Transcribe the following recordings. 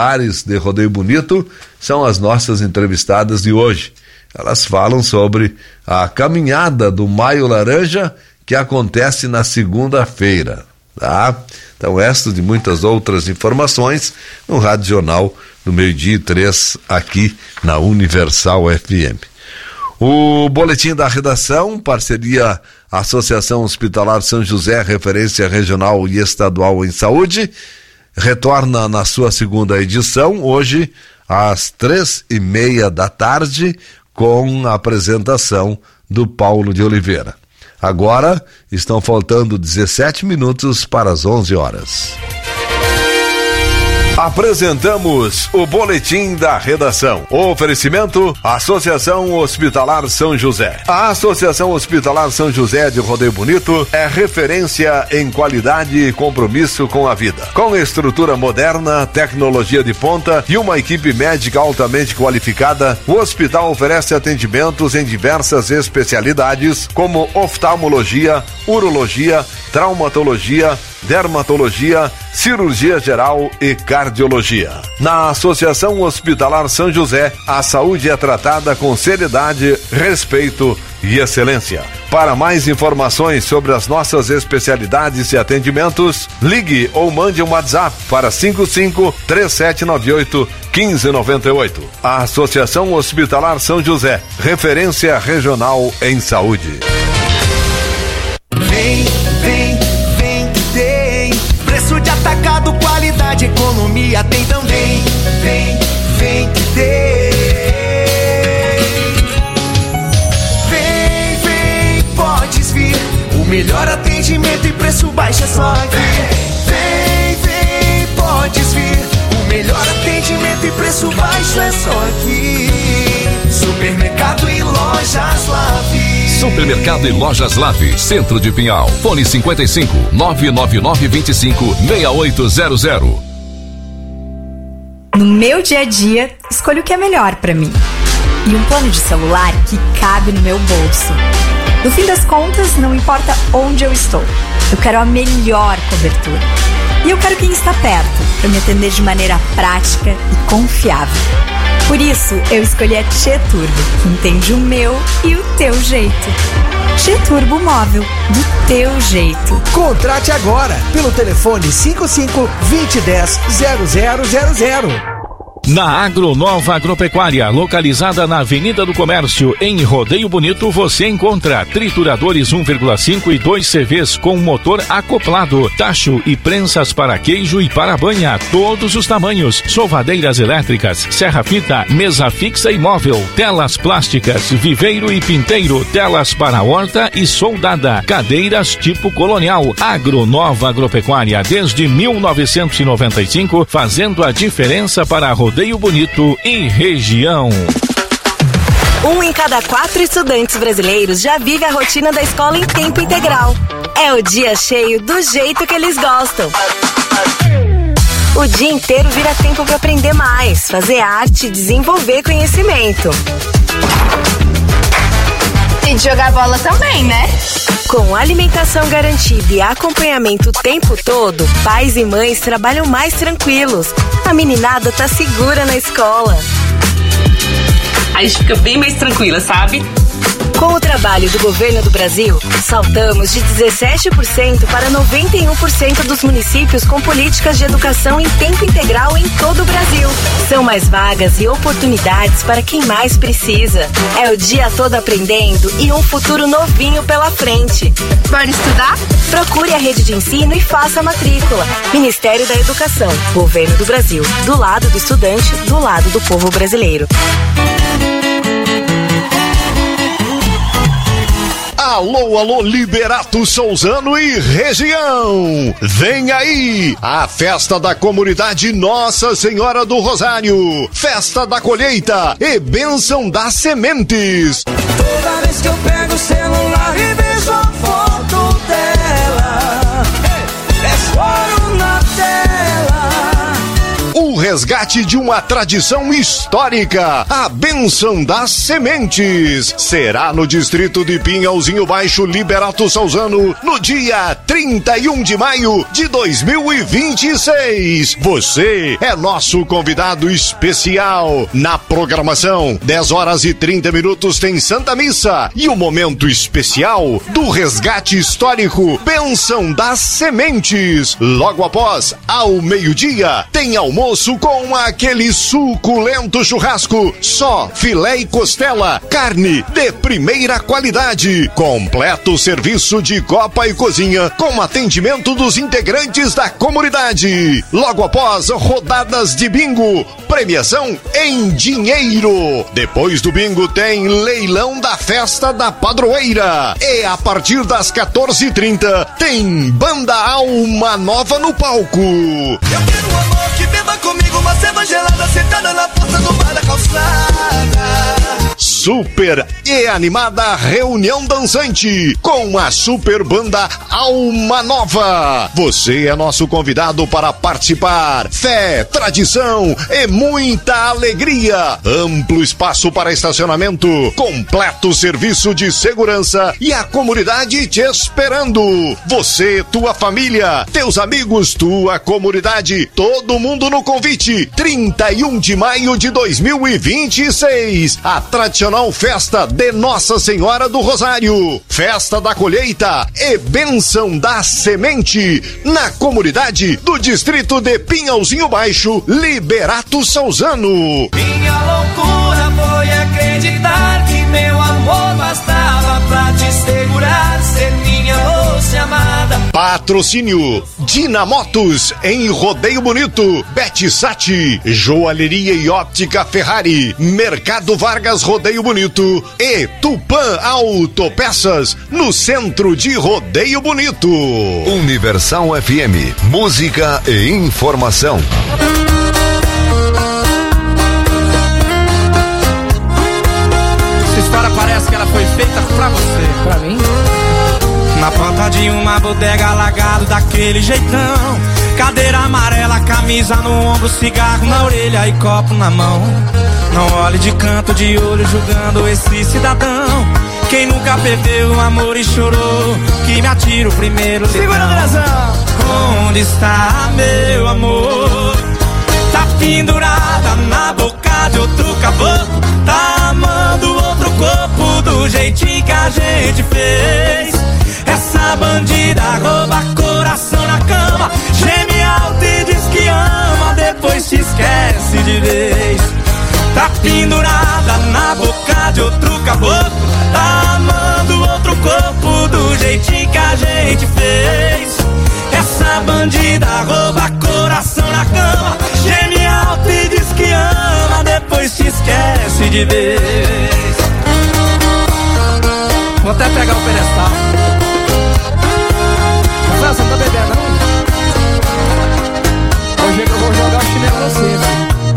Ares de Rodeio Bonito são as nossas entrevistadas de hoje. Elas falam sobre a caminhada do Maio Laranja que acontece na segunda-feira, tá? Então, estas e muitas outras informações no Rádio Jornal do 12:03 aqui na Universal FM. O Boletim da Redação, parceria Associação Hospitalar São José, referência regional e estadual em saúde, retorna na sua segunda edição, hoje às 15h30 com a apresentação do Paulo de Oliveira. Agora estão faltando 17 minutos para as 11 horas. Apresentamos o Boletim da Redação. O oferecimento: Associação Hospitalar São José. A Associação Hospitalar São José de Rodeio Bonito é referência em qualidade e compromisso com a vida. Com estrutura moderna, tecnologia de ponta e uma equipe médica altamente qualificada, o hospital oferece atendimentos em diversas especialidades como oftalmologia, urologia, traumatologia, dermatologia, cirurgia geral e cardiologia. Na Associação Hospitalar São José, a saúde é tratada com seriedade, respeito e excelência. Para mais informações sobre as nossas especialidades e atendimentos, ligue ou mande um WhatsApp para 55-3798-1598. A Associação Hospitalar São José, referência regional em saúde. Vem que tem preço de atacado, qualidade, economia tem também. Vem que tem. Vem, podes vir. O melhor atendimento e preço baixo é só aqui. Vem, podes vir. O melhor atendimento e preço baixo é só aqui. Supermercado e Lojas Lave. Supermercado e Lojas Lave, Centro de Pinhal. Fone 55-99925-6800. No meu dia a dia, escolho o que é melhor pra mim. E um plano de celular que cabe no meu bolso. No fim das contas, não importa onde eu estou. Eu quero a melhor cobertura. E eu quero quem está perto, para me atender de maneira prática e confiável. Por isso, eu escolhi a Tchê Turbo, que entende o meu e o teu jeito. Tchê Turbo Móvel, do teu jeito. Contrate agora, pelo telefone 55-2010-0000. Na Agronova Agropecuária, localizada na Avenida do Comércio, em Rodeio Bonito, você encontra trituradores 1,5 e 2 CVs com motor acoplado, tacho e prensas para queijo e para banha, todos os tamanhos, sovadeiras elétricas, serra-fita, mesa fixa e móvel, telas plásticas, viveiro e pinteiro, telas para horta e soldada, cadeiras tipo colonial. Agronova Agropecuária, desde 1995, fazendo a diferença para Rodeio Bonito e região. 1 em cada 4 estudantes brasileiros já vive a rotina da escola em tempo integral. É o dia cheio do jeito que eles gostam. O dia inteiro vira tempo para aprender mais, fazer arte e desenvolver conhecimento. E de jogar bola também, né? Com alimentação garantida e acompanhamento o tempo todo, pais e mães trabalham mais tranquilos. A meninada tá segura na escola. A gente fica bem mais tranquila, sabe? Com o trabalho do governo do Brasil, saltamos de 17% para 91% dos municípios com políticas de educação em tempo integral em todo o Brasil. São mais vagas e oportunidades para quem mais precisa. É o dia todo aprendendo e um futuro novinho pela frente. Bora estudar? Procure a rede de ensino e faça a matrícula. Ministério da Educação, Governo do Brasil. Do lado do estudante, do lado do povo brasileiro. Alô, Liberato Souzano e região! Vem aí a festa da comunidade Nossa Senhora do Rosário, festa da colheita e bênção das sementes. Toda vez que eu pego o celular e vejo a foto dela, é choro na tela. O resgate de uma tradição histórica, a Bênção das Sementes. Será no distrito de Pinhalzinho Baixo, Liberato Salzano, no dia 31 de maio de 2026. Você é nosso convidado especial. Na programação, 10 horas e 30 minutos tem Santa Missa e o momento especial do resgate histórico Bênção das Sementes. Logo após, ao meio-dia, tem almoço com aquele suculento churrasco, só filé e costela, carne de primeira qualidade, completo serviço de copa e cozinha com atendimento dos integrantes da comunidade. Logo após, rodadas de bingo, premiação em dinheiro. Depois do bingo tem leilão da festa da padroeira e a partir das 14h30 tem Banda Alma Nova no palco. Eu quero um amor que beba comigo uma cerveja gelada sentada na porta do bar da calçada. Super e animada reunião dançante com a super banda Alma Nova. Você é nosso convidado para participar. Fé, tradição e muita alegria. Amplo espaço para estacionamento, completo serviço de segurança e a comunidade te esperando. Você, tua família, teus amigos, tua comunidade, todo mundo no convite. 31 de maio de 2026. A tradicional festa de Nossa Senhora do Rosário, festa da colheita e Bênção da Semente na comunidade do distrito de Pinhalzinho Baixo, Liberato Salzano. Minha loucura foi acreditar que meu amor bastava pra te segurar, ser minha doce amada. Patrocínio Dinamotos em Rodeio Bonito, Betsat, Joalheria e Óptica Ferrari, Mercado Vargas Rodeio Bonito e Tupã Autopeças no centro de Rodeio Bonito. Universal FM, música e informação. Essa história parece que ela foi feita pra você. Pra mim? Na porta de uma bodega, largado daquele jeitão, cadeira amarela, camisa no ombro, cigarro na orelha e copo na mão. Não olhe de canto de olho julgando esse cidadão. Quem nunca perdeu o amor e chorou, que me atira o primeiro litrão. Segura, Andrezão! Onde está meu amor? Tá pendurada na boca de outro caboclo, tá amando outro corpo do jeitinho que a gente fez. Essa bandida rouba coração na cama, geme alto e diz que ama, depois te esquece de vez. Tá pendurada na boca de outro caboclo, tá amando outro corpo do jeitinho que a gente fez. Essa bandida rouba coração na cama, geme alto e diz que ama, depois te esquece de vez. Vou até pegar o pedestal. Você não tá bebendo, não? Hoje eu vou jogar o chinelo em você, velho.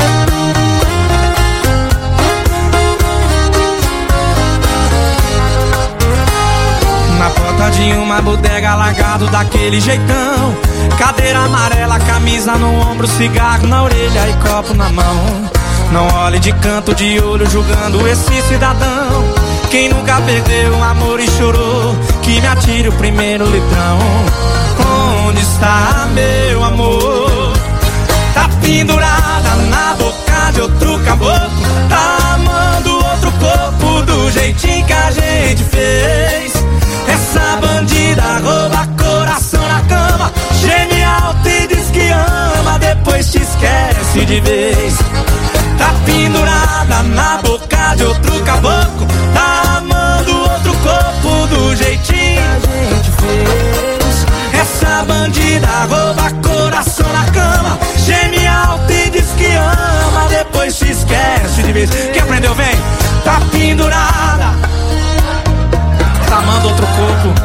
Na porta de uma bodega, largado daquele jeitão, cadeira amarela, camisa no ombro, cigarro na orelha e copo na mão. Não olhe de canto de olho julgando esse cidadão. Quem nunca perdeu o amor e chorou, que me atire o primeiro litrão. Onde está meu amor? Tá pendurada na boca de outro caboclo, tá amando outro corpo do jeitinho que a gente fez. Essa bandida rouba coração na cama, geme alto e diz que ama, depois te esquece de vez. Tá pendurada na boca de outro caboclo, tá amando outro corpo do jeitinho que a gente fez. Essa bandida rouba coração na cama, geme alto e diz que ama, depois te esquece de vez. Quem aprendeu, vem. Tá pendurada, tá amando outro corpo.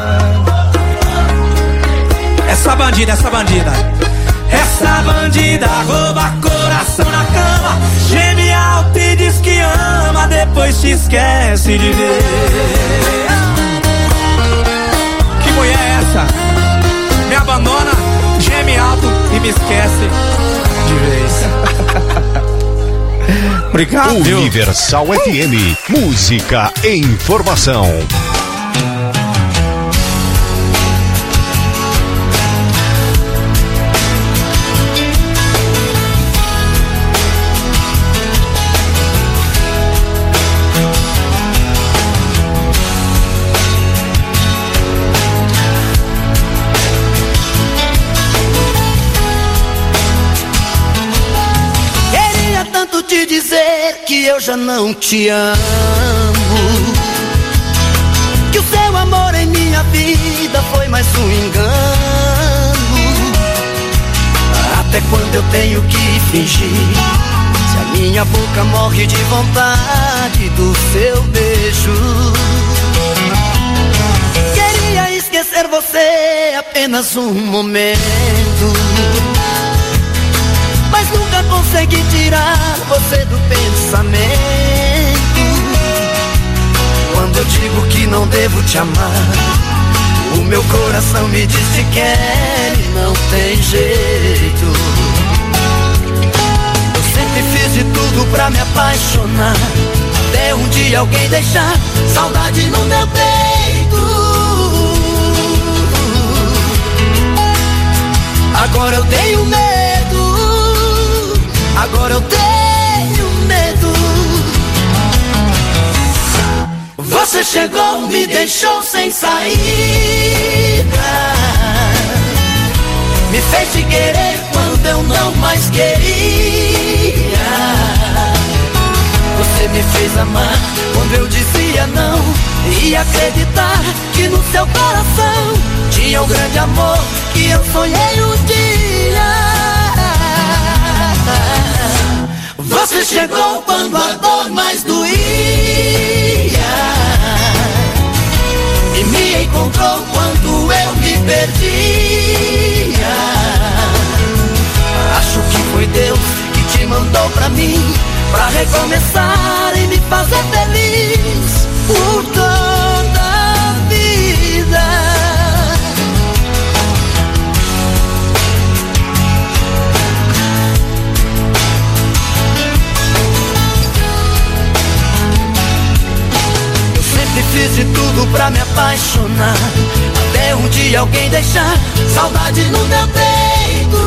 Essa bandida, essa bandida, essa bandida rouba coração na cama, geme alto e diz que ama, depois te esquece de ver. Que mulher é essa? Me abandona, geme alto e me esquece. de vez. Obrigado. Universal FM, música e informação. Te dizer que eu já não te amo, que o seu amor em minha vida foi mais um engano. Até quando eu tenho que fingir, se a minha boca morre de vontade do seu beijo? Queria esquecer você apenas um momento, mas nunca consegui tirar você do pensamento. Quando eu digo que não devo te amar, o meu coração me diz que quer e não tem jeito. Eu sempre fiz de tudo pra me apaixonar, até um dia alguém deixar saudade no meu peito. Agora eu tenho medo, agora eu tenho medo. Você chegou, me deixou sem saída, me fez te querer quando eu não mais queria. Você me fez amar quando eu dizia não, e acreditar que no seu coração tinha um grande amor que eu sonhei um dia. Você chegou quando a dor mais doía e me encontrou quando eu me perdia. Acho que foi Deus que te mandou pra mim, pra recomeçar e me fazer feliz por toda a vida. Fiz de tudo pra me apaixonar, até um dia alguém deixar saudade no meu peito.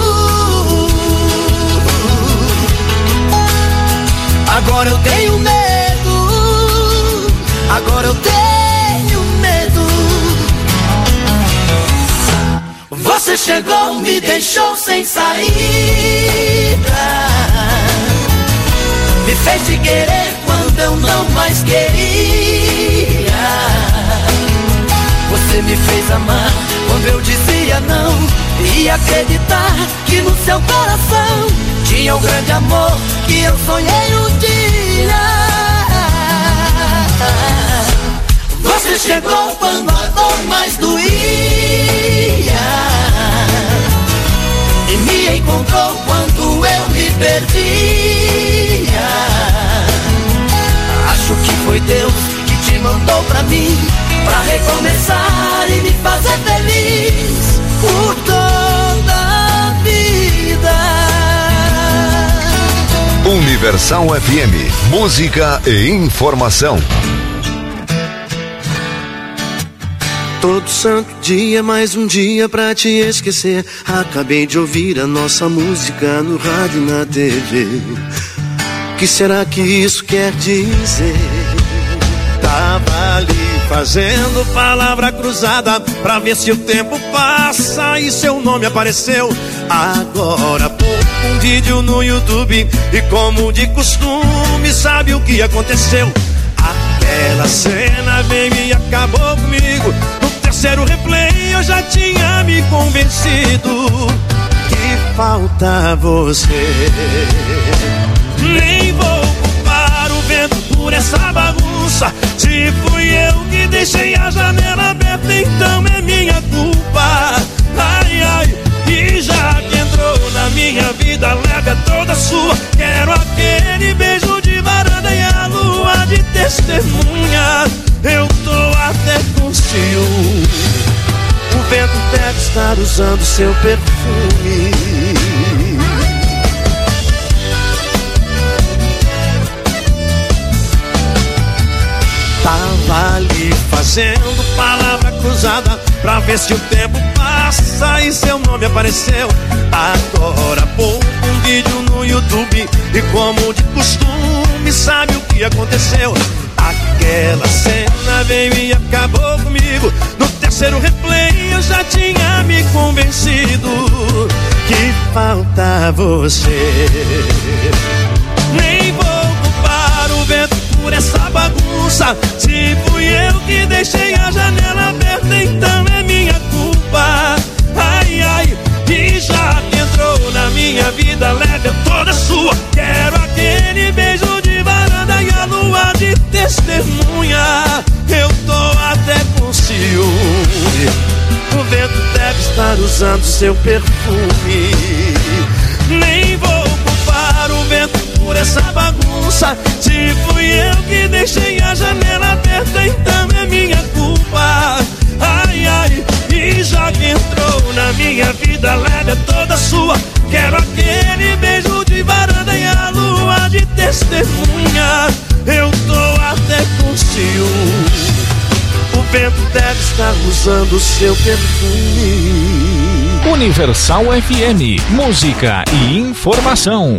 Agora eu tenho medo, agora eu tenho medo. Você chegou, me deixou sem saída, me fez te querer quando eu não mais queria. Você me fez amar quando eu dizia não, e acreditar que no seu coração tinha um grande amor que eu sonhei um dia. Você chegou quando a dor mais doía e me encontrou quando eu me perdia. Acho que foi Deus que te mandou pra mim, pra recomeçar e me fazer feliz por toda a vida. Universal FM, música e informação. Todo santo dia, mais um dia pra te esquecer. Acabei de ouvir a nossa música no rádio, na TV. O que será que isso quer dizer? Tava ali fazendo palavra cruzada pra ver se o tempo passa e seu nome apareceu. Agora há pouco um vídeo no YouTube e, como de costume, sabe o que aconteceu? Aquela cena veio e acabou comigo. No terceiro replay eu já tinha me convencido que falta você. Nem vou culpar o vento por essa bagunça. Se fui eu que deixei a janela aberta, então é minha culpa. Ai, ai, e já que entrou na minha vida, leve toda sua. Quero aquele beijo de varanda e a lua de testemunha. Eu tô até com ciúme. O vento deve estar usando seu perfume. Tava ali fazendo palavra cruzada pra ver se o tempo passa e seu nome apareceu. Agora há pouco um vídeo no YouTube e como de costume sabe o que aconteceu. Aquela cena veio e acabou comigo. No terceiro replay eu já tinha me convencido que falta você. Nem vou culpar o vento por essa bagunça. Se fui eu que deixei a janela aberta, então é minha culpa. Ai, ai, e já que entrou na minha vida, leve é toda sua. Quero aquele beijo de varanda e a lua de testemunha. Eu tô até com ciúme. O vento deve estar usando seu perfume. Nem vou culpar o vento por essa bagunça. Se fui eu que deixei a janela aberta, então é minha culpa. Ai, ai, e já que entrou na minha vida, leve é toda sua. Quero aquele beijo de varanda e a lua de testemunha. Eu tô até com ciúme. O vento deve estar usando seu perfume. Universal FM, música e informação.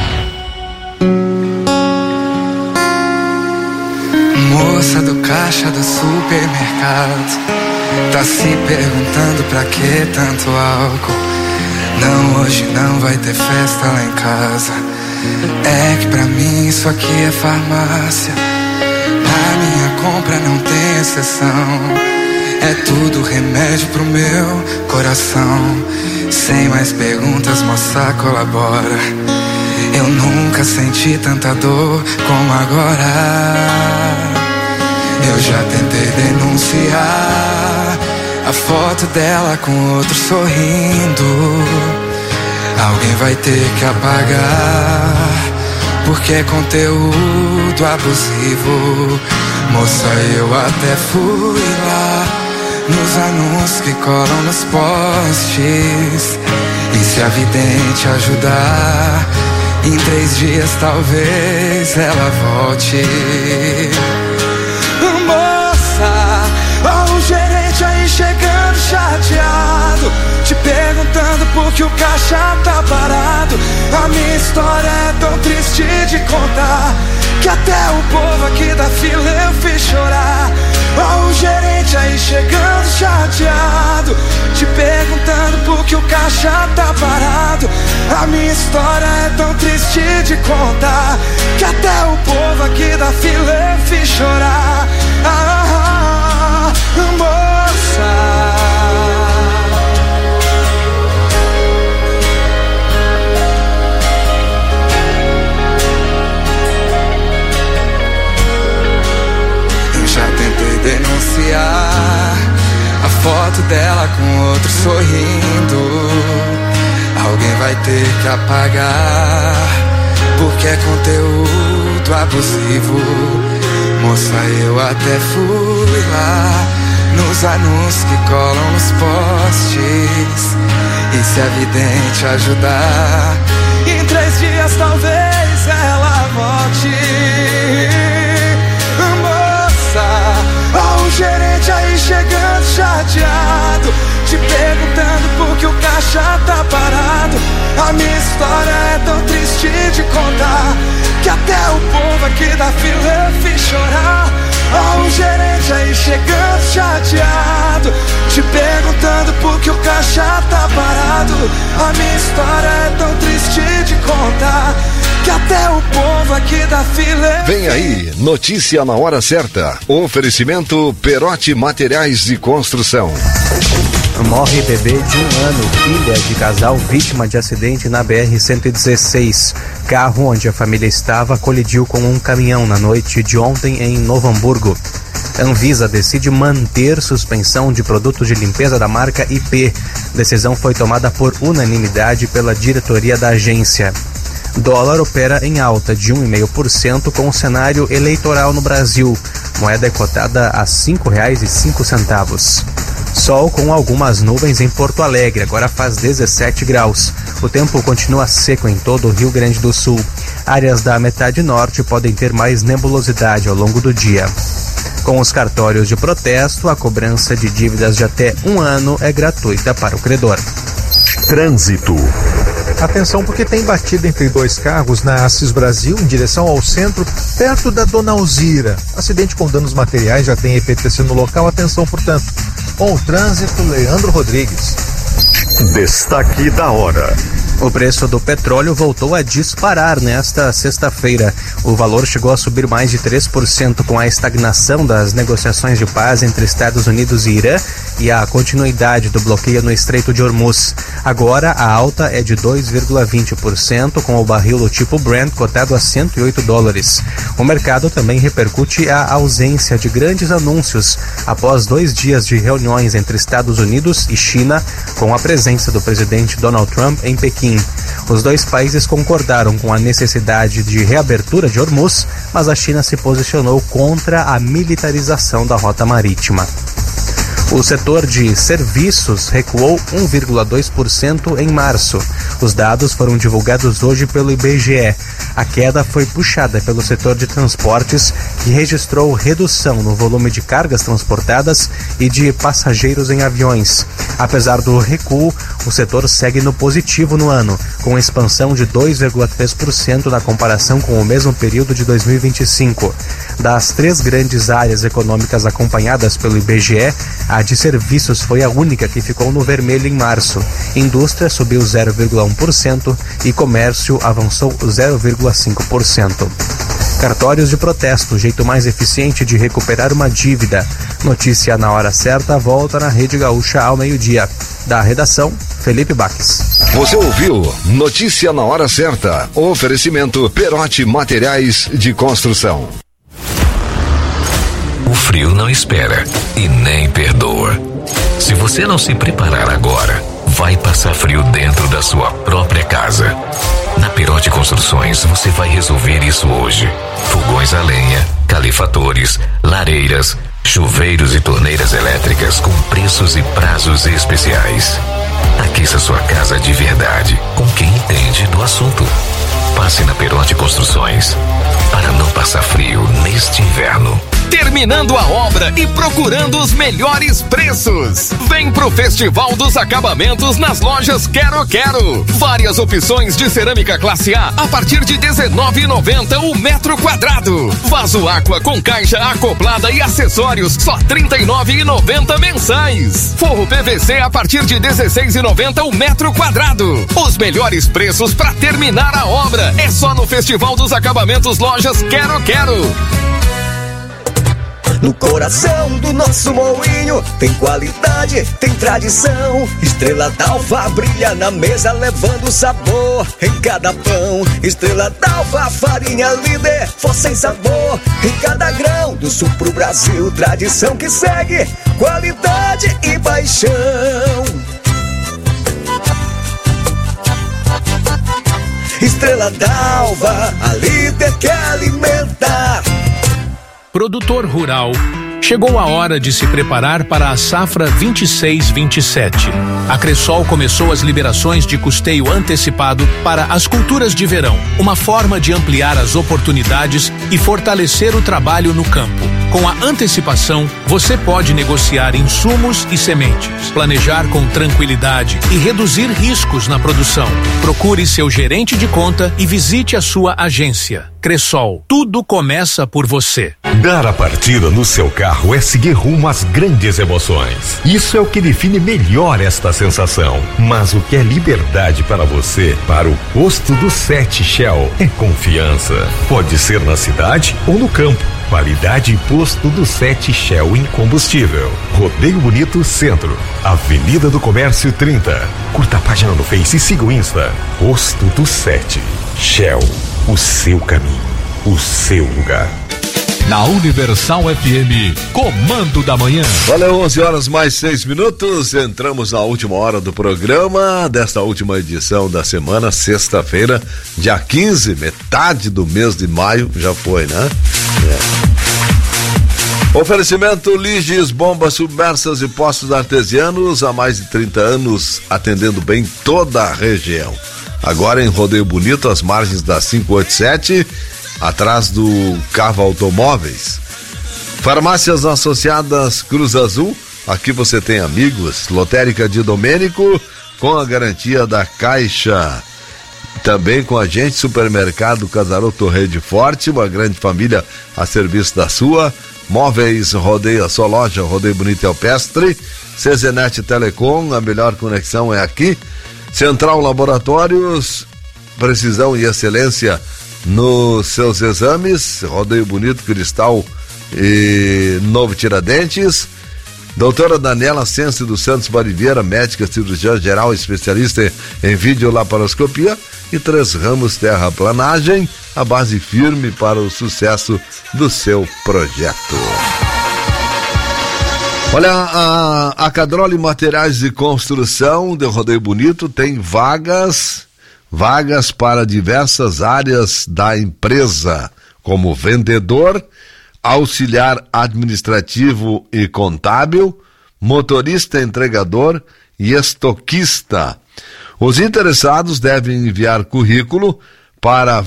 Moça do caixa do supermercado, tá se perguntando pra que tanto álcool. Não, hoje não vai ter festa lá em casa. É que pra mim isso aqui é farmácia. Na minha compra não tem exceção. É tudo remédio pro meu coração. Sem mais perguntas, moça, colabora. Eu nunca senti tanta dor como agora. Eu já tentei denunciar a foto dela com outro sorrindo. Alguém vai ter que apagar, porque é conteúdo abusivo. Moça, eu até fui lá nos anúncios que colam nos postes. E se a vidente ajudar, em 3 dias talvez ela volte. Moça, ó o gerente aí chegando chateado, te perguntando por que o caixa tá parado. A minha história é tão triste de contar que até o povo aqui da fila eu fiz chorar. Ó o gerente aí chegando chateado, te perguntando por que o caixa tá parado. A minha história é tão triste de contar que até o povo aqui da fila eu fiz chorar. Moça, denunciar a foto dela com outro sorrindo. Alguém vai ter que apagar, porque é conteúdo abusivo. Moça, eu até fui lá nos anúncios que colam nos postes. E se a vidente ajudar, em 3 dias talvez ela volte. Ó o gerente aí chegando chateado, te perguntando por que o caixa tá parado. A minha história é tão triste de contar que até o povo aqui da fila eu fiz chorar. Ó o gerente aí chegando chateado, te perguntando por que o caixa tá parado. A minha história é tão triste de contar que até o povo aqui da fila. Vem aí, notícia na hora certa. Oferecimento Perotti Materiais de Construção. Morre bebê de 1 ano, filha de casal vítima de acidente na BR-116. Carro onde a família estava colidiu com um caminhão na noite de ontem em Novo Hamburgo. Anvisa decide manter suspensão de produtos de limpeza da marca IP. Decisão foi tomada por unanimidade pela diretoria da agência. Dólar opera em alta de 1,5% com o cenário eleitoral no Brasil. Moeda é cotada a R$ 5,05. Sol com algumas nuvens em Porto Alegre, agora faz 17 graus. O tempo continua seco em todo o Rio Grande do Sul. Áreas da metade norte podem ter mais nebulosidade ao longo do dia. Com os cartórios de protesto, a cobrança de dívidas de até 1 ano é gratuita para o credor. Trânsito. Atenção, porque tem batida entre 2 carros na Assis Brasil, em direção ao centro, perto da Dona Alzira. Acidente com danos materiais, já tem EPTC no local. Atenção, portanto. Com o trânsito, Leandro Rodrigues. Destaque da hora. O preço do petróleo voltou a disparar nesta sexta-feira. O valor chegou a subir mais de 3% com a estagnação das negociações de paz entre Estados Unidos e Irã e a continuidade do bloqueio no Estreito de Hormuz. Agora, a alta é de 2,20%, com o barril do tipo Brent cotado a $108. O mercado também repercute a ausência de grandes anúncios após 2 dias de reuniões entre Estados Unidos e China, com a presença do presidente Donald Trump em Pequim. Os 2 países concordaram com a necessidade de reabertura de Hormuz, mas a China se posicionou contra a militarização da rota marítima. O setor de serviços recuou 1,2% em março. Os dados foram divulgados hoje pelo IBGE. A queda foi puxada pelo setor de transportes, que registrou redução no volume de cargas transportadas e de passageiros em aviões. Apesar do recuo, o setor segue no positivo no ano, com expansão de 2,3% na comparação com o mesmo período de 2025. Das 3 grandes áreas econômicas acompanhadas pelo IBGE, a de serviços foi a única que ficou no vermelho em março. Indústria subiu 0,1% e comércio avançou 0,5%. Cartórios de protesto, o jeito mais eficiente de recuperar uma dívida. Notícia na hora certa, volta na Rede Gaúcha ao meio-dia. Da redação, Felipe Baques. Você ouviu Notícia na hora certa. Oferecimento Perotti Materiais de Construção. O frio não espera e nem perdoa. Se você não se preparar agora, vai passar frio dentro da sua própria casa. Na Perotti Construções, você vai resolver isso hoje. Fogões a lenha, calefatores, lareiras, chuveiros e torneiras elétricas com preços e prazos especiais. Aqueça sua casa de verdade, com quem entende do assunto. Passe na Perotti Construções, para não passar frio neste inverno. Terminando a obra e procurando os melhores preços. Vem pro Festival dos Acabamentos nas lojas Quero Quero. Várias opções de cerâmica classe A partir de R$19,90 o metro quadrado. Vaso Aqua com caixa acoplada e acessórios só R$39,90 mensais. Forro PVC a partir de R$16,90 o metro quadrado. Os melhores preços para terminar a obra é só no Festival dos Acabamentos Lojas Quero Quero. No coração do nosso moinho tem qualidade, tem tradição. Estrela d'Alva brilha na mesa levando sabor em cada pão. Estrela d'Alva, farinha líder, força em sabor em cada grão. Do sul pro Brasil, tradição que segue, qualidade e paixão. Estrela d'Alva, a líder que alimenta. Produtor rural, chegou a hora de se preparar para a safra 26-27. A Cressol começou as liberações de custeio antecipado para as culturas de verão, uma forma de ampliar as oportunidades e fortalecer o trabalho no campo. Com a antecipação, você pode negociar insumos e sementes, planejar com tranquilidade e reduzir riscos na produção. Procure seu gerente de conta e visite a sua agência. Cressol, tudo começa por você. Dar a partida no seu carro é seguir rumo às grandes emoções. Isso é o que define melhor esta sensação. Mas o que é liberdade para você, para o posto do 7 Shell, é confiança. Pode ser na cidade ou no campo. Qualidade e posto do 7 Shell em combustível. Rodeio Bonito Centro, Avenida do Comércio 30. Curta a página no Face e siga o Insta. Posto do 7 Shell, o seu caminho, o seu lugar. Na Universal FM, Comando da Manhã. Valeu, 11h mais 6. Entramos na última hora do programa, desta última edição da semana, sexta-feira, dia 15, metade do mês de maio, já foi, né? Oferecimento Liges, bombas submersas e postos artesianos, há mais de 30 anos, atendendo bem toda a região. Agora em Rodeio Bonito, às margens da 587, atrás do Cava Automóveis. Farmácias Associadas Cruz Azul, aqui você tem amigos. Lotérica de Domênico, com a garantia da Caixa. Também com a gente, Supermercado Casaroto Rede Forte, uma grande família a serviço da sua. Móveis Rodeio, a sua loja Rodeio Bonito e Alpestre. CZNet Telecom, a melhor conexão é aqui. Central Laboratórios, precisão e excelência nos seus exames. Rodeio Bonito, Cristal e Novo Tiradentes. Doutora Daniela Sense dos Santos Bariveira, médica cirurgiã geral, especialista em videolaparoscopia, e 3 Ramos Terraplanagem, a base firme para o sucesso do seu projeto. Olha, a Cadroli Materiais de Construção de Rodeio Bonito tem vagas para diversas áreas da empresa, como vendedor, auxiliar administrativo e contábil, motorista entregador e estoquista. Os interessados devem enviar currículo para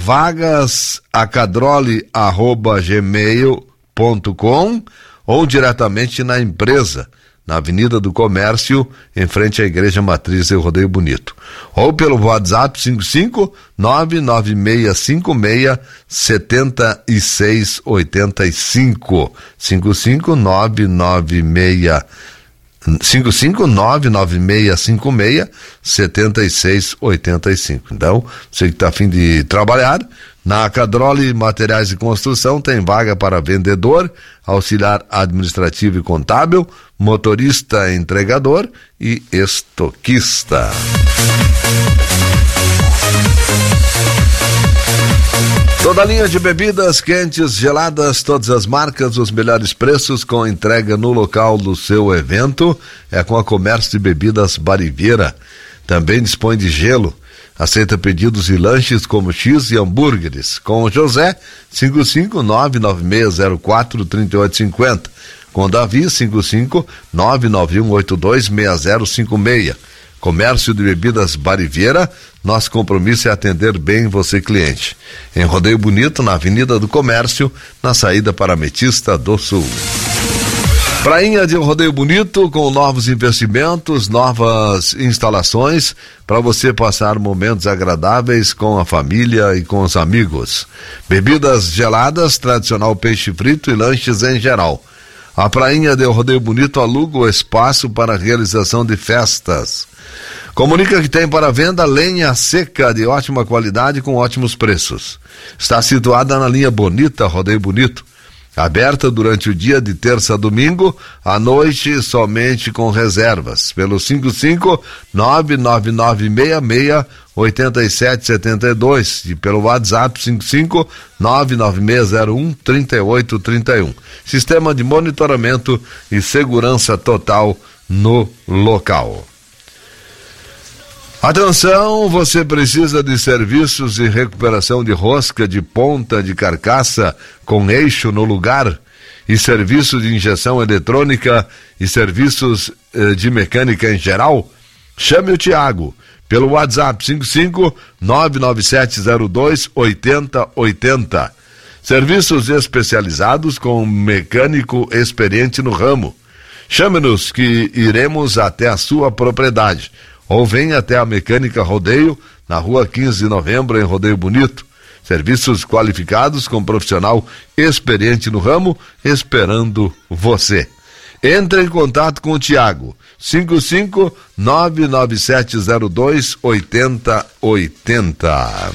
vagasacadrole@gmail.com ou diretamente na empresa, na Avenida do Comércio, em frente à Igreja Matriz de Rodeio Bonito. Ou pelo WhatsApp 55996567685. 55996567685. Então, você que está a fim de trabalhar, na Cadroli Materiais de Construção tem vaga para vendedor, auxiliar administrativo e contábil, motorista entregador e estoquista. Toda a linha de bebidas quentes, geladas, todas as marcas, os melhores preços com entrega no local do seu evento. É com a Comércio de Bebidas Bariveira. Também dispõe de gelo. Aceita pedidos e lanches como X e hambúrgueres. Com o José, 55996043850. Com Davi, 55991826056. Comércio de Bebidas Bariveira, nosso compromisso é atender bem você, cliente. Em Rodeio Bonito, na Avenida do Comércio, na saída para Ametista do Sul. Prainha de Rodeio Bonito, com novos investimentos, novas instalações, para você passar momentos agradáveis com a família e com os amigos. Bebidas geladas, tradicional peixe frito e lanches em geral. A Prainha de Rodeio Bonito aluga o espaço para a realização de festas. Comunica que tem para venda lenha seca de ótima qualidade com ótimos preços. Está situada na linha Bonita Rodeio Bonito. Aberta durante o dia de terça a domingo, à noite somente com reservas. Pelo 55999668772 e pelo WhatsApp 55996013831. Sistema de monitoramento e segurança total no local. Atenção, você precisa de serviços de recuperação de rosca, de ponta, de carcaça com eixo no lugar, e serviços de injeção eletrônica e serviços de mecânica em geral? Chame o Tiago pelo WhatsApp 55997028080. Serviços especializados com mecânico experiente no ramo. Chame-nos que iremos até a sua propriedade. Ou venha até a Mecânica Rodeio, na rua 15 de novembro, em Rodeio Bonito. Serviços qualificados com profissional experiente no ramo, esperando você. Entre em contato com o Tiago, 55997028080.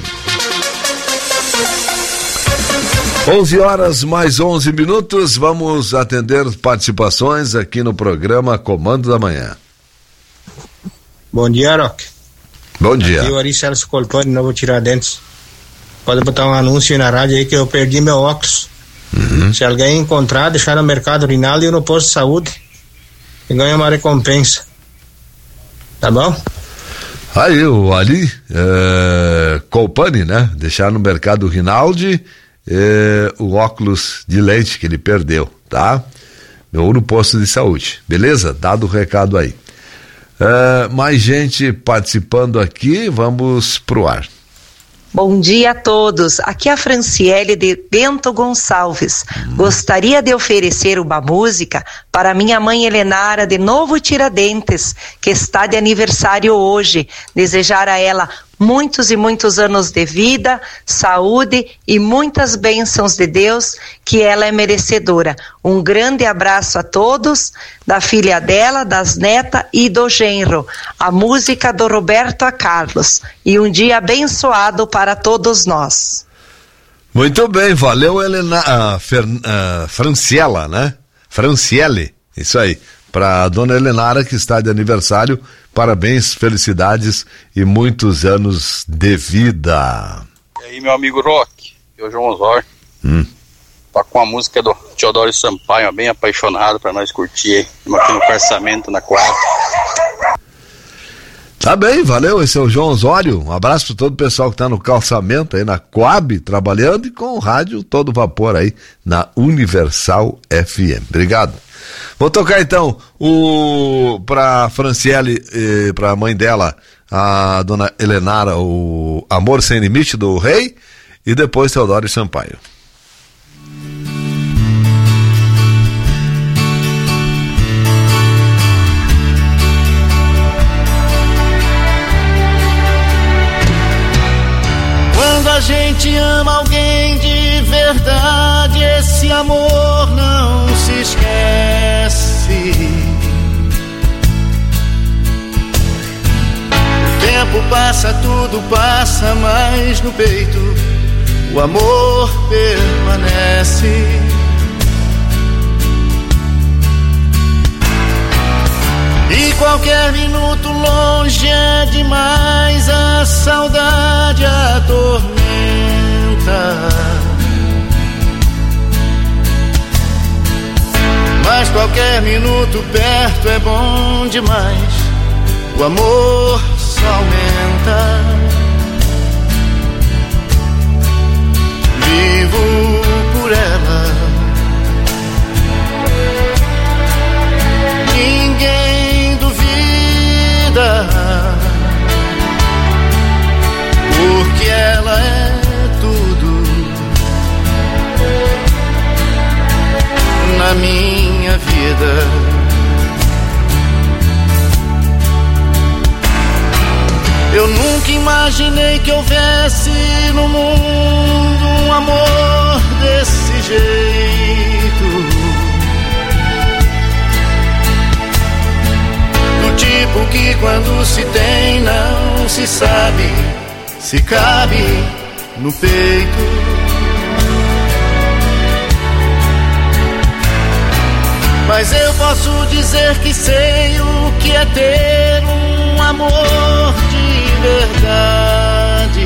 11 mais 11 minutos, vamos atender participações aqui no programa Comando da Manhã. Bom dia, Rock. Bom dia. Aqui o Ari Celso Colpani, Novo Tiradentes. Pode botar um anúncio na rádio aí que eu perdi meu óculos. Se alguém encontrar, deixar no mercado Rinaldi ou no posto de saúde, e ganha uma recompensa. Tá bom? Aí, o Ali Colpani, né? Deixar no mercado Rinaldi o óculos de lente que ele perdeu, tá? Ou no posto de saúde. Beleza? Dado o recado aí. Mais gente participando aqui, vamos pro ar. Bom dia a todos, aqui é a Franciele de Bento Gonçalves. Gostaria de oferecer uma música para minha mãe Helenara de Novo Tiradentes, que está de aniversário hoje. Desejar a ela muitos e muitos anos de vida, saúde e muitas bênçãos de Deus, que ela é merecedora. Um grande abraço a todos, da filha dela, das netas e do genro. A música do Roberto a Carlos. E um dia abençoado para todos nós. Muito bem, valeu, Franciela, né? Franciele, isso aí. Para a dona Helenara, que está de aniversário, parabéns, felicidades e muitos anos de vida. E aí, meu amigo Rock, eu João Osório. Tá com a música do Teodoro Sampaio, bem apaixonado, para nós curtir aí. Estamos aqui no calçamento, na quadra. Tá bem, valeu, esse é o João Osório. Um abraço para todo o pessoal que tá no calçamento aí na Coab, trabalhando, e com o rádio todo vapor aí na Universal FM. Obrigado. Vou tocar então pra Franciele, pra mãe dela, a dona Helenara, o Amor Sem Limite do Rei, e depois Teodoro Sampaio. Quando a gente ama alguém de verdade, esse amor não se esquece. O tempo passa, tudo passa, mas no peito o amor permanece. E qualquer minuto longe é demais, a saudade atormenta. Mas qualquer minuto perto é bom demais, o amor só aumenta. Vivo por ela, ninguém duvida, porque ela é tudo na minha vida. Eu nunca imaginei que houvesse no mundo um amor desse jeito, do tipo que quando se tem não se sabe se cabe no peito. Mas eu posso dizer que sei o que é ter um amor de verdade,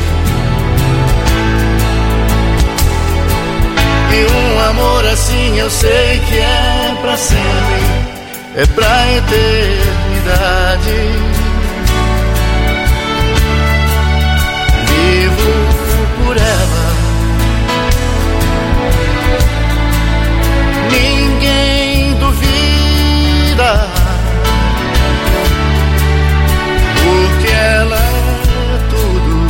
e um amor assim eu sei que é pra sempre, é pra eternidade. Vivo por ela, ninguém duvida, porque ela é tudo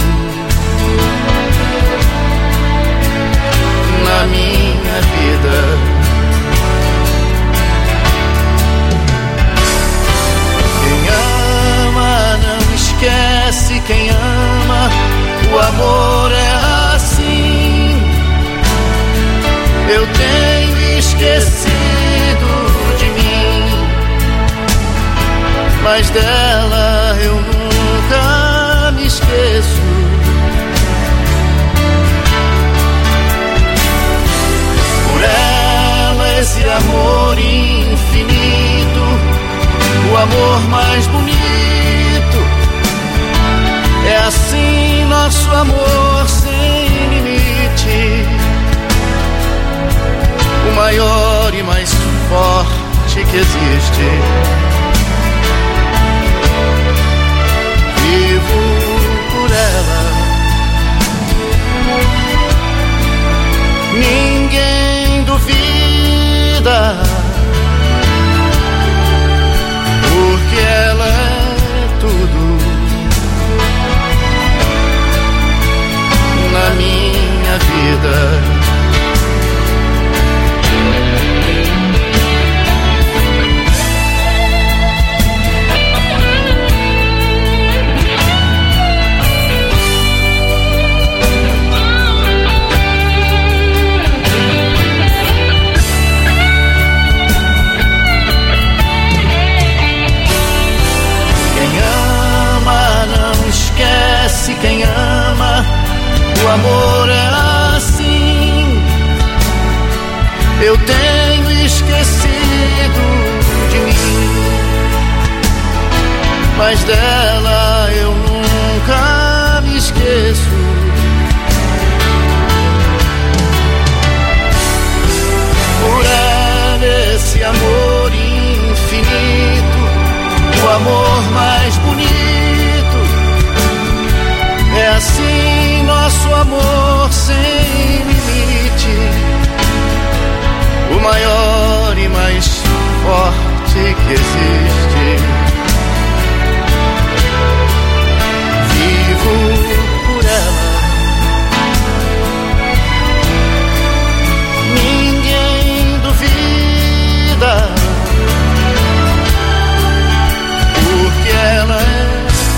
na minha vida. Quem ama não esquece, quem ama, o amor é assim. Eu tenho esquecido de mim, mas dela eu nunca me esqueço. Por ela esse amor infinito, o amor mais bonito, é assim nosso amor sem limite, o maior e mais forte que existe. Vivo por ela, ninguém duvida, porque ela é tudo eu tenho esquecido de mim, mas dela eu nunca me esqueço. Por ela esse amor infinito, o amor mais bonito. É assim nosso amor sem limite, o maior e mais forte que existe. Vivo por ela, ninguém duvida, porque ela é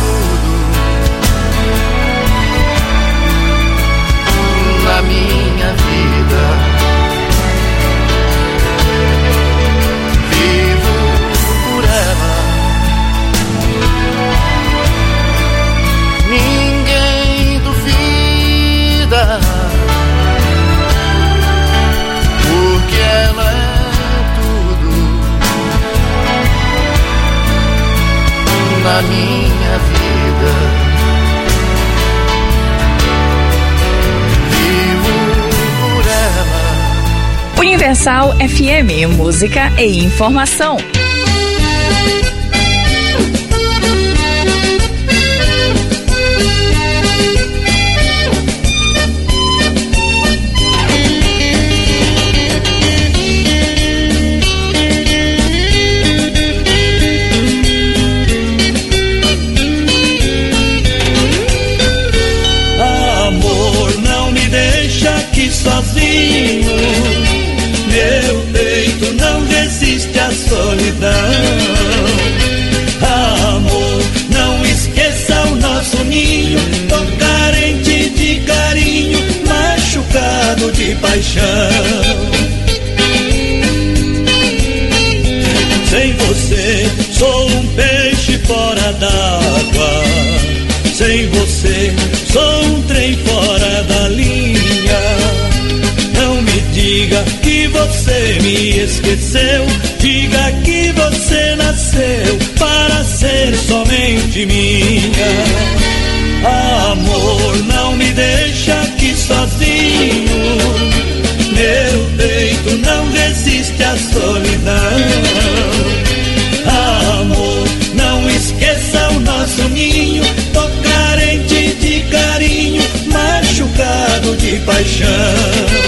na minha vida. Vivo por ela, ninguém duvida, porque ela é tudo na minha vida. Universal FM, música e informação. Amor, não me deixa aqui sozinho. Meu peito não resiste à solidão. Amor, não esqueça o nosso ninho, tô carente de carinho, machucado de paixão. Sem você sou um peixe fora d'água, sem você sou um trem fora da linha. Não me diga que você me esqueceu, diga que você nasceu para ser somente minha. Amor, não me deixa aqui sozinho, meu peito não resiste à solidão. Amor, não esqueça o nosso ninho, tô carente de carinho, machucado de paixão.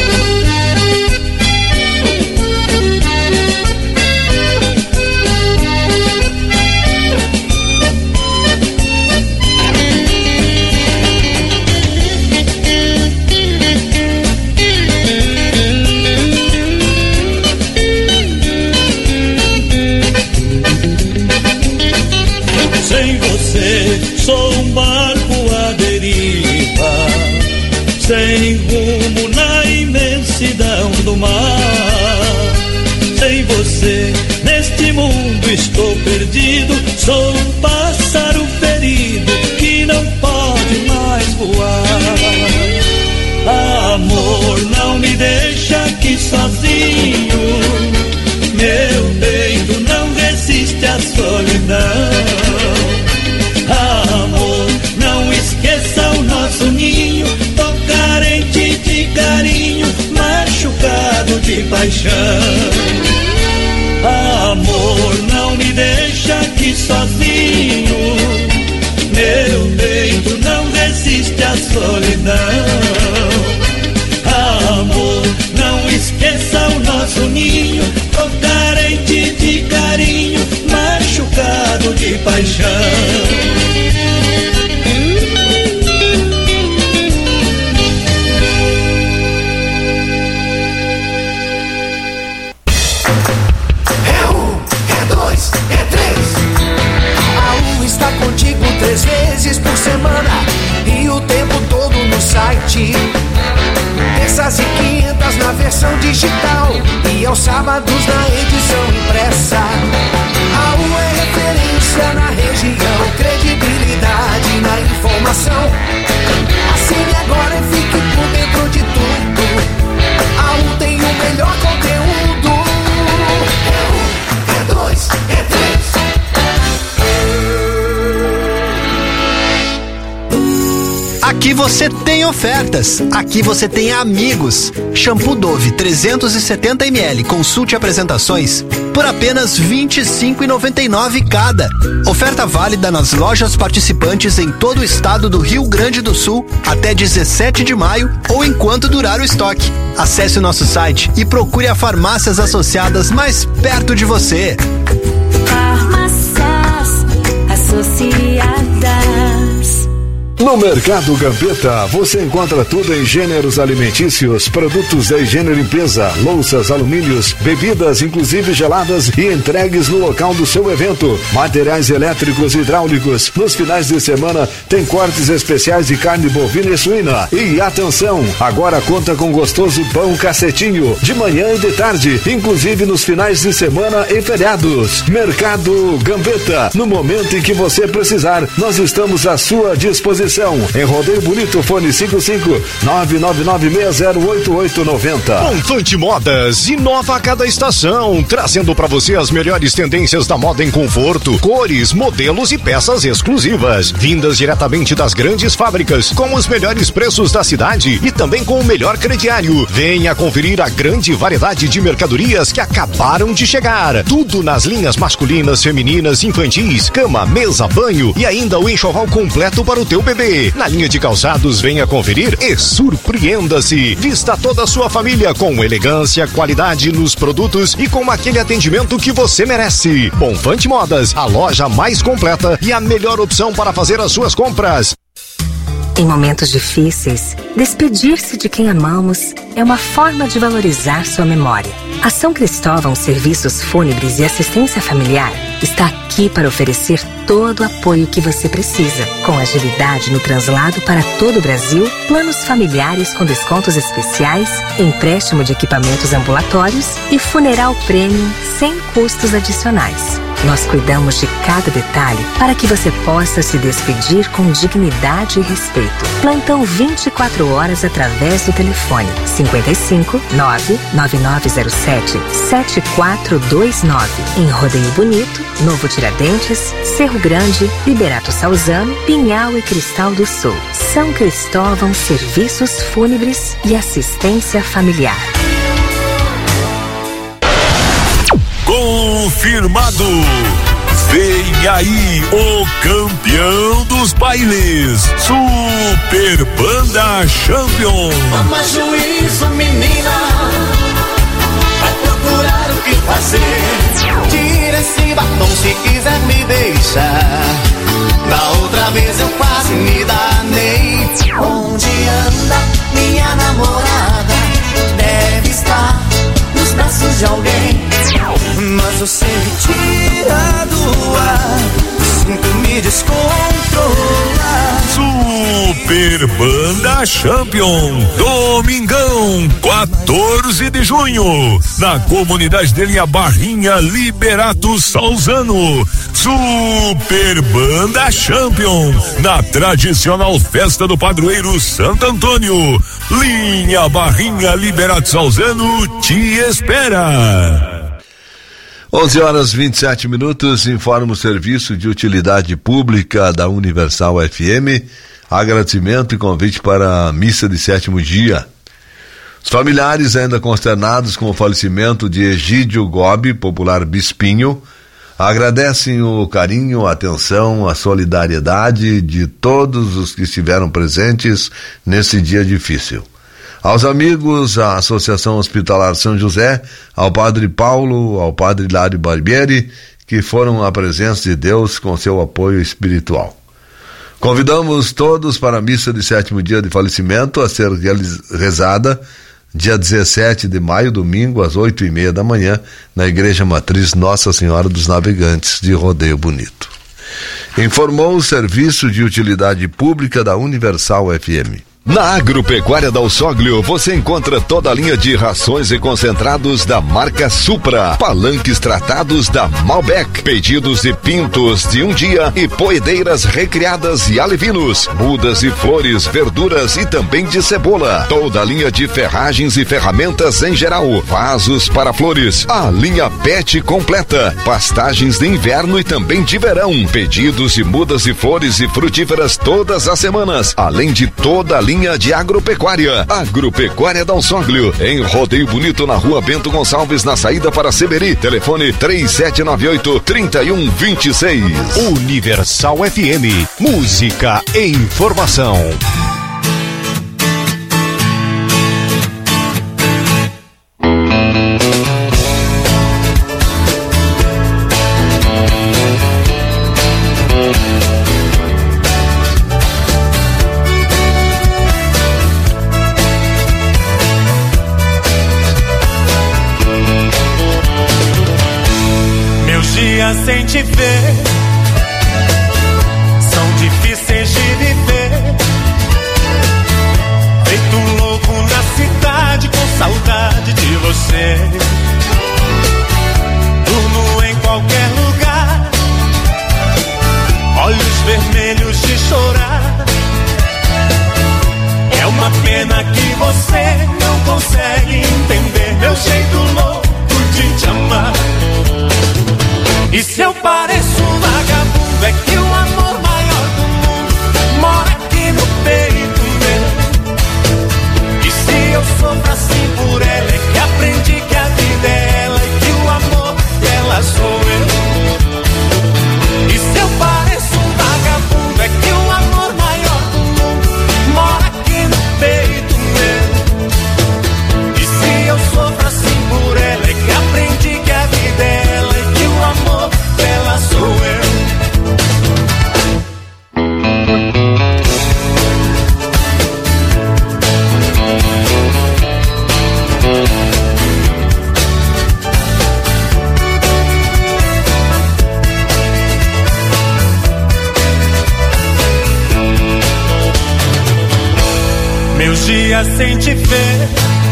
Sou um barco à deriva, sem rumo na imensidão do mar. Sem você neste mundo estou perdido, sou um pássaro ferido que não pode mais voar. Amor, não me deixa aqui sozinho, meu peito não resiste à solidão. Amor, não esqueça o nosso ninho, tô carente de carinho, machucado de paixão. Amor, não me deixa aqui sozinho, meu peito não resiste à solidão. Amor, não esqueça o nosso ninho, tô carente de carinho, machucado de paixão. Contigo 3 vezes por semana e o tempo todo no site. Terças e quintas na versão digital e aos sábados na edição impressa. A U é referência na região, credibilidade na informação. Assine agora e fique por dentro de tudo. A U tem o melhor conteúdo Aqui você tem ofertas, aqui você tem amigos. Shampoo Dove 370 ml, consulte apresentações por apenas R$ 25,99 cada. Oferta válida nas lojas participantes em todo o estado do Rio Grande do Sul até 17 de maio ou enquanto durar o estoque. Acesse o nosso site e procure a farmácias associadas mais perto de você. Farmácias Associadas. No Mercado Gambetta, você encontra tudo em gêneros alimentícios, produtos da higiene e limpeza, louças, alumínios, bebidas, inclusive geladas e entregues no local do seu evento. Materiais elétricos e hidráulicos. Nos finais de semana, tem cortes especiais de carne bovina e suína. E atenção, agora conta com gostoso pão cacetinho, de manhã e de tarde, inclusive nos finais de semana e feriados. Mercado Gambetta, no momento em que você precisar, nós estamos à sua disposição. Em Rodeio Bonito, fone 55-999608890. Confante Modas inova a cada estação, trazendo para você as melhores tendências da moda em conforto, cores, modelos e peças exclusivas, vindas diretamente das grandes fábricas, com os melhores preços da cidade e também com o melhor crediário. Venha conferir a grande variedade de mercadorias que acabaram de chegar. Tudo nas linhas masculinas, femininas, infantis, cama, mesa, banho e ainda o enxoval completo para o teu bebê. Na linha de calçados, venha conferir e surpreenda-se. Vista toda a sua família com elegância, qualidade nos produtos e com aquele atendimento que você merece. Bonfante Modas, a loja mais completa e a melhor opção para fazer as suas compras. Em momentos difíceis, despedir-se de quem amamos é uma forma de valorizar sua memória. A São Cristóvão Serviços Fúnebres e Assistência Familiar está aqui para oferecer todo o apoio que você precisa, com agilidade no translado para todo o Brasil, planos familiares com descontos especiais, empréstimo de equipamentos ambulatórios e funeral premium sem custos adicionais. Nós cuidamos de cada detalhe para que você possa se despedir com dignidade e respeito. Plantão 24 horas através do telefone 55 99907 7429 em Rodeio Bonito, Novo Tiradentes, Cerro Grande, Liberato Salzano, Pinhal e Cristal do Sul. São Cristóvão Serviços Fúnebres e Assistência Familiar. Confirmado! Vem aí o campeão dos bailes, Super Banda Champion. Toma juízo, menina, vai procurar o que fazer. Tira esse batom se quiser me deixar. Da outra vez eu quase me danei. Onde anda minha namorada? Deve estar nos braços de alguém. Mas você me tira do ar, sinto me descontrolar. Super Banda Champion, domingão, 14 de junho, na comunidade de Linha Barrinha, Liberato Salzano. Super Banda Champion, na tradicional festa do padroeiro Santo Antônio. Linha Barrinha, Liberato Salzano te espera. 11h27, informa o Serviço de Utilidade Pública da Universal FM. Agradecimento e convite para a missa de 7º dia. Os familiares ainda consternados com o falecimento de Egídio Gobi, popular Bispinho, agradecem o carinho, a atenção, a solidariedade de todos os que estiveram presentes nesse dia difícil. Aos amigos, à Associação Hospitalar São José, ao Padre Paulo, ao Padre Hilário Barbieri, que foram à presença de Deus com seu apoio espiritual. Convidamos todos para a missa de 7º dia de falecimento a ser rezada dia 17 de maio, domingo, às 8h30 da manhã, na Igreja Matriz Nossa Senhora dos Navegantes de Rodeio Bonito. Informou o Serviço de Utilidade Pública da Universal FM. Na Agropecuária Dal Sóglio, você encontra toda a linha de rações e concentrados da marca Supra, palanques tratados da Malbec, pedidos de pintos de um dia e poedeiras recriadas e alevinos, mudas e flores, verduras e também de cebola. Toda a linha de ferragens e ferramentas em geral, vasos para flores, a linha PET completa, pastagens de inverno e também de verão, pedidos de mudas e flores e frutíferas todas as semanas, além de toda a linha de agropecuária. Agropecuária Dal Sóglio, em Rodeio Bonito, na Rua Bento Gonçalves, na saída para Seberi. Telefone 3798-3126. Universal FM, música e informação. Sem te ver, são difíceis de viver. Feito um louco na cidade, com saudade de você. Durmo em qualquer lugar, olhos vermelhos de chorar. É uma pena que você não consegue entender meu jeito louco de te amar. E se eu pareço um vagabundo, é que o amor maior do mundo mora aqui no peito meu. E se eu sofro assim por ela, é que aprendi que a vida é ela e que o amor dela sou eu. E se eu pareço um vagabundo, é que o amor maior do mundo mora aqui no peito meu. E se eu sofro assim por ela, é que aprendi que a vida é ela e que o amor dela sou eu. Meus dias sem te ver,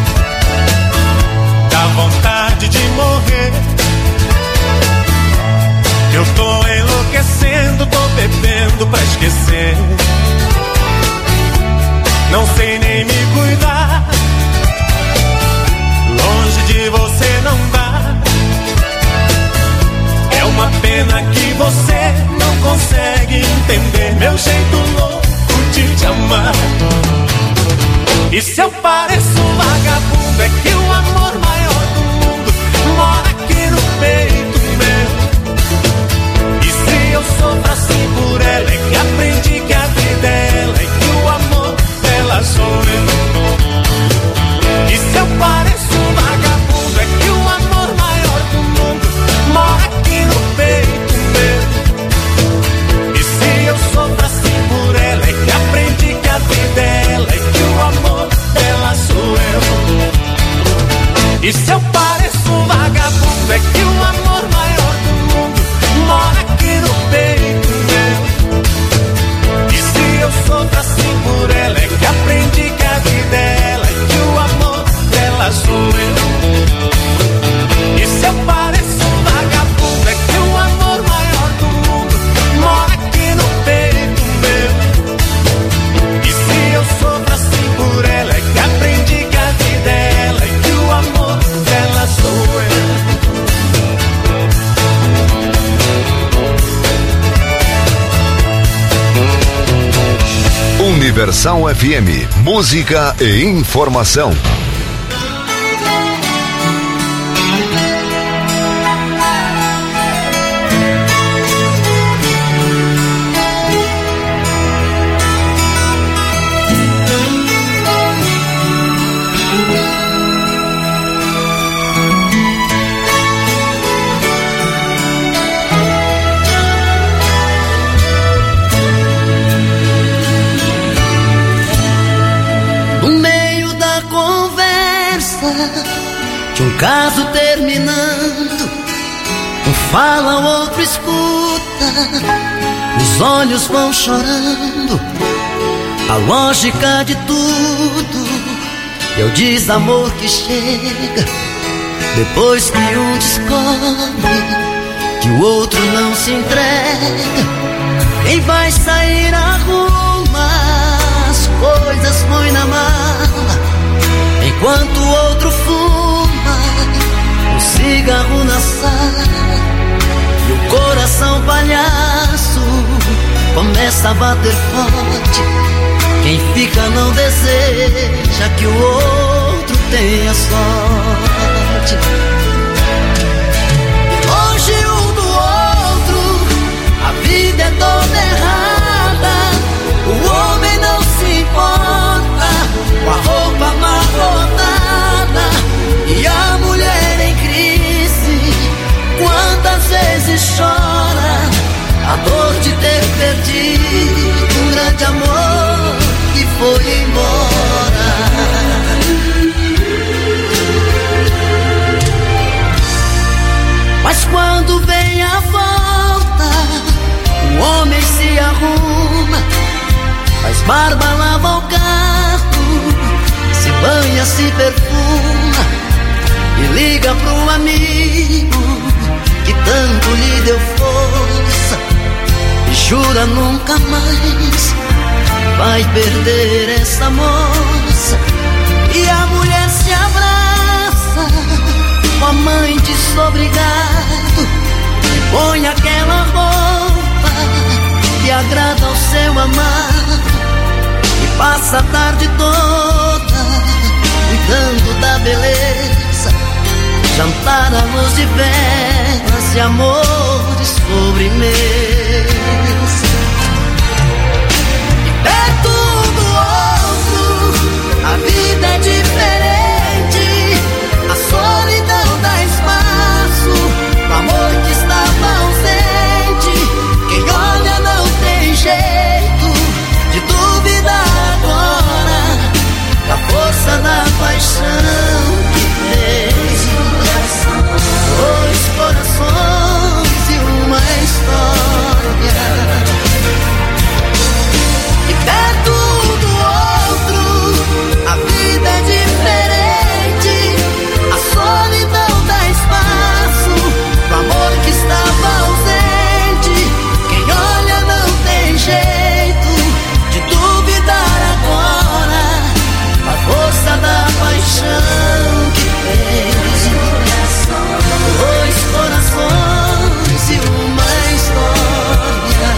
dá vontade de morrer. Eu tô enlouquecendo, tô bebendo pra esquecer. Não sei nem me cuidar, longe de você não dá. É uma pena que você não consegue entender meu jeito louco de te amar. E se eu pareço um vagabundo, é que o amor maior do mundo mora aqui no peito meu. E se eu sofro assim por ela, é que aprendi que a vida é ela e que o amor dela sou eu. E se eu pareço um vagabundo, é que o amor maior do mundo mora aqui no peito meu. E se eu sofro assim por ela, é que aprendi que a vida é ela e que o amor dela sou eu. E se eu pareço um vagabundo, é que o amor maior do mundo mora aqui no peito meu. E se eu sofro assim por ela, é que aprendi que a vida é ela e que o amor dela sou eu. E se eu pareço um vagabundo, é que o amor maior do mundo mora aqui no peito meu. E se eu sofro assim por ela, é que aprendi que a vida é ela e que o amor dela sou eu. Universal FM, música e informação. De um caso terminando, um fala, o outro escuta, os olhos vão chorando, A lógica de tudo é o desamor que chega depois que um descobre que o outro não se entrega. Quem vai sair arruma as coisas, põe na mala, enquanto o outro fuma um cigarro na sala. E o coração palhaço começa a bater forte. Quem fica não deseja que o outro tenha sorte. Longe um do outro, a vida é toda errada. O homem não se importa com a roupa amarrotada e a mulher em crise. Quantas vezes chora a dor de ter perdido um grande amor que foi embora. Mas quando vem a volta, o homem se arruma, faz barba, lava o carro, se banha, se perfuma e liga pro amigo que tanto lhe deu força e jura nunca mais vai perder essa moça. E a mulher se abraça com a mãe desobrigado e põe aquela roupa que agrada ao seu amado e passa a tarde toda cuidando da beleza, jantar à luz de velas e amor de sobremesa. E perto do outro a vida é diferente, a solidão dá espaço pro amor que estava ausente. Quem olha não tem jeito de duvidar agora da força da paixão que fez dois corações e uma história. E perto do outro a vida é diferente, a solidão dá espaço pro amor que estava ausente. Quem olha não tem jeito de duvidar agora a força da paixão que fez dois corações e uma história.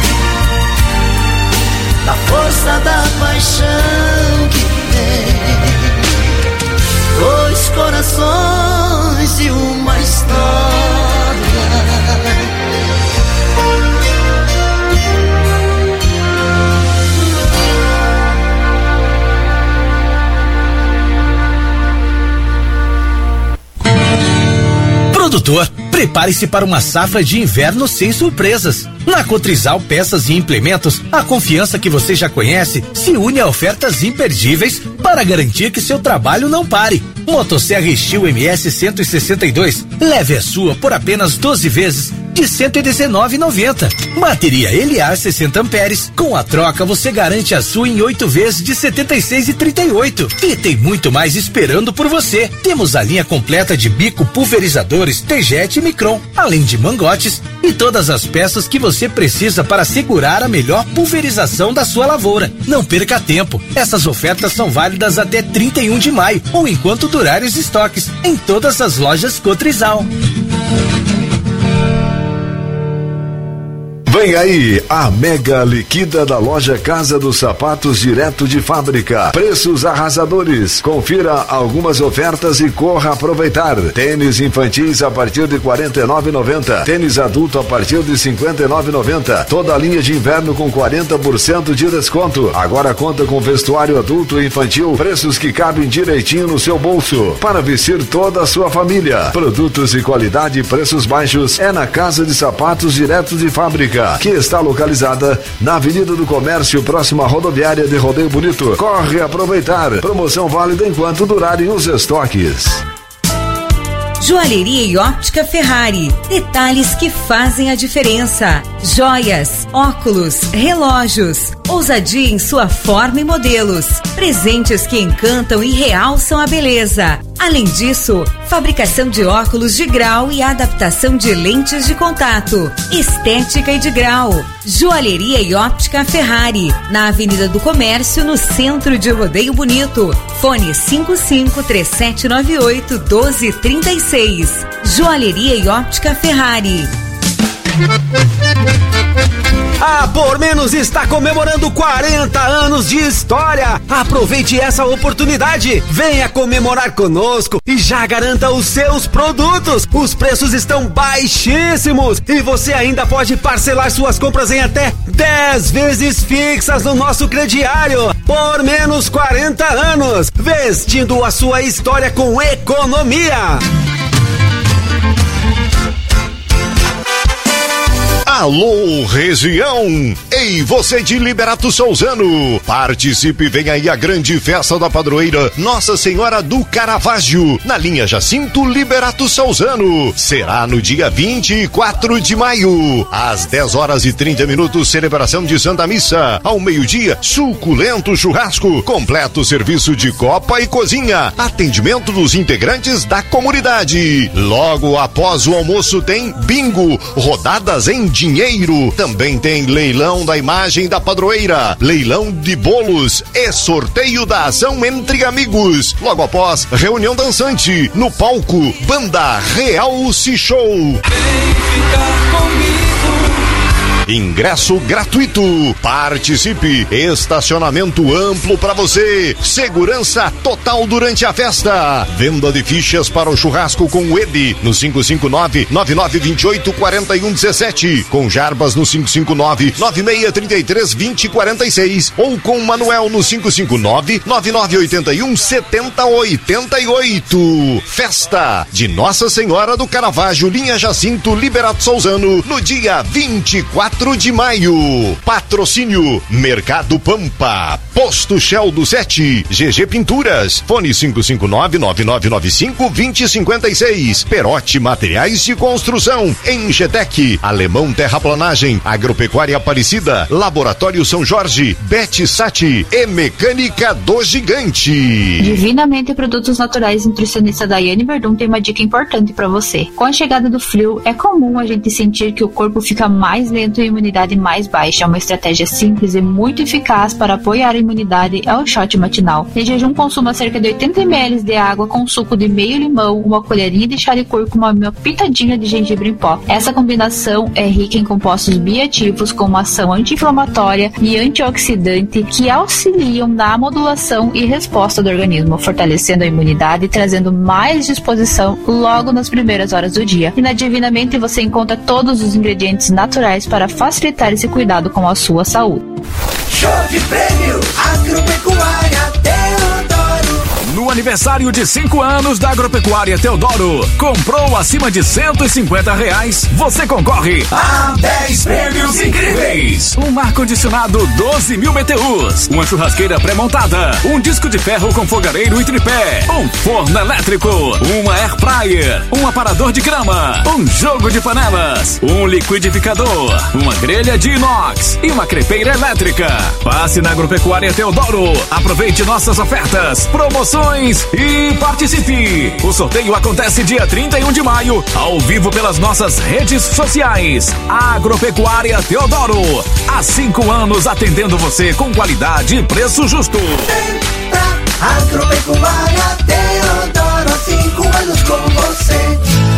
Da força da paixão que tem dois corações e uma história. Produtor, prepare-se para uma safra de inverno sem surpresas. Na Cotrizal Peças e Implementos, a confiança que você já conhece se une a ofertas imperdíveis para garantir que seu trabalho não pare. Motosserra Steel MS 162, leve a sua por apenas 12 vezes de R$ 119,90. Bateria Eliar 60 amperes, com a troca você garante a sua em 8 vezes de R$ 76,38. E tem muito mais esperando por você. Temos a linha completa de bico pulverizadores T-Jet e Micron, além de mangotes e todas as peças que você precisa para segurar a melhor pulverização da sua lavoura. Não perca tempo. Essas ofertas são válidas até 31 de maio ou enquanto durarem os estoques em todas as lojas Cotrizal. Vem aí a mega liquida da loja Casa dos Sapatos direto de fábrica. Preços arrasadores. Confira algumas ofertas e corra aproveitar. Tênis infantis a partir de R$ 49,90. Tênis adulto a partir de R$ 59,90. Toda a linha de inverno com 40% de desconto. Agora conta com vestuário adulto e infantil. Preços que cabem direitinho no seu bolso. Para vestir toda a sua família. Produtos de qualidade e preços baixos é na Casa de Sapatos direto de fábrica, que está localizada na Avenida do Comércio, próxima à rodoviária de Rodeio Bonito. Corre aproveitar. Promoção válida enquanto durarem os estoques. Joalheria e óptica Ferrari. Detalhes que fazem a diferença. Joias, óculos, relógios, Ousadia em sua forma e modelos. Presentes que encantam e realçam a beleza. Além disso, fabricação de óculos de grau e adaptação de lentes de contato. Estética e de grau. Joalheria e óptica Ferrari. Na Avenida do Comércio, no centro de Rodeio Bonito. Fone 55-3798-1236. Joalheria e óptica Ferrari. A Por Menos está comemorando 40 anos de história. Aproveite essa oportunidade. Venha comemorar conosco e já garanta os seus produtos. Os preços estão baixíssimos e você ainda pode parcelar suas compras em até 10 vezes fixas no nosso crediário. Por Menos 40 anos, vestindo a sua história com economia. Alô, região! Ei, você de Liberato Souzano! Participe e venha aí a grande festa da padroeira Nossa Senhora do Caravaggio, na linha Jacinto Liberato Souzano. Será no dia 24 de maio, às 10h30, celebração de Santa Missa. Ao meio-dia, suculento churrasco, completo serviço de copa e cozinha, atendimento dos integrantes da comunidade. Logo após o almoço tem bingo, rodadas em dinheiro. Também tem leilão da imagem da padroeira, leilão de bolos e sorteio da ação entre amigos. Logo após, reunião dançante no palco, Banda Realce Show. Vem ficar comigo. Ingresso gratuito. Participe. Estacionamento amplo para você. Segurança total durante a festa. Venda de fichas para o churrasco com o Edi no 559-9928-4117. Com Jarbas no 559-9633-2046. Ou com Manuel no 559-9981-7088. Festa de Nossa Senhora do Caravaggio, linha Jacinto Liberato Souzano, no dia 24 de maio. Patrocínio Mercado Pampa, Posto Shell do 7, GG Pinturas, fone 559-9995-2056. Perote Materiais de Construção, Engetec, Alemão Terraplanagem, Agropecuária Aparecida, Laboratório São Jorge, Bet Sati e Mecânica do Gigante. Divinamente Produtos Naturais, nutricionista Daiane Verdun tem uma dica importante para você. Com a chegada do frio, é comum a gente sentir que o corpo fica mais lento e a imunidade mais baixa. Uma estratégia simples e muito eficaz para apoiar a imunidade é o shot matinal. Em jejum, consuma cerca de 80 ml de água com suco de meio limão, uma colherinha de chá de cúrcuma, uma pitadinha de gengibre em pó. Essa combinação é rica em compostos bioativos com uma ação anti-inflamatória e antioxidante que auxiliam na modulação e resposta do organismo, fortalecendo a imunidade e trazendo mais disposição logo nas primeiras horas do dia. E na Divinamente você encontra todos os ingredientes naturais para facilitar esse cuidado com a sua saúde. Show de prêmio Agropecuária Teodoro. No aniversário de 5 anos da Agropecuária Teodoro, comprou acima de R$150, você concorre a 10 prêmios incríveis. Um ar-condicionado 12.000 BTUs, uma churrasqueira pré-montada, um disco de ferro com fogareiro e tripé, um forno elétrico, uma air fryer, um aparador de grama, um jogo de panelas, um liquidificador, uma grelha de inox e uma crepeira elétrica. Passe na Agropecuária Teodoro, aproveite nossas ofertas, promoções e participe. O sorteio acontece dia 31 de maio, ao vivo pelas nossas redes sociais. Agropecuária Teodoro, há 5 anos atendendo você com qualidade e preço justo. Vem pra Agropecuária Teodoro, 5 anos com você.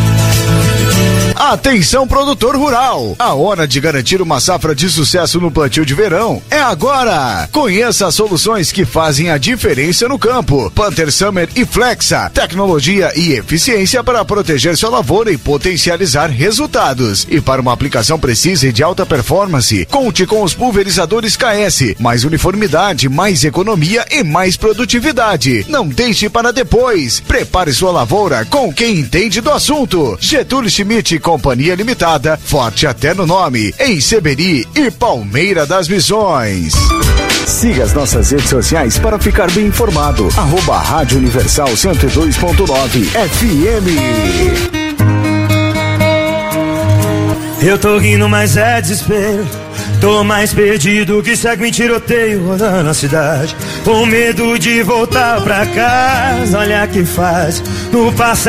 Atenção, produtor rural! A hora de garantir uma safra de sucesso no plantio de verão é agora! Conheça as soluções que fazem a diferença no campo. Panther Summer e Flexa, tecnologia e eficiência para proteger sua lavoura e potencializar resultados. E para uma aplicação precisa e de alta performance, conte com os pulverizadores KS. Mais uniformidade, mais economia e mais produtividade. Não deixe para depois. Prepare sua lavoura com quem entende do assunto. Getúlio Schmidt Companhia Limitada, forte até no nome, em Seberi e Palmeira das Missões. Siga as nossas redes sociais para ficar bem informado. @Rádio Universal 102.9 FM. Eu tô rindo, mas é desespero. Tô mais perdido que segue em tiroteio rodando a cidade, com medo de voltar pra casa. Olha que faz no passado.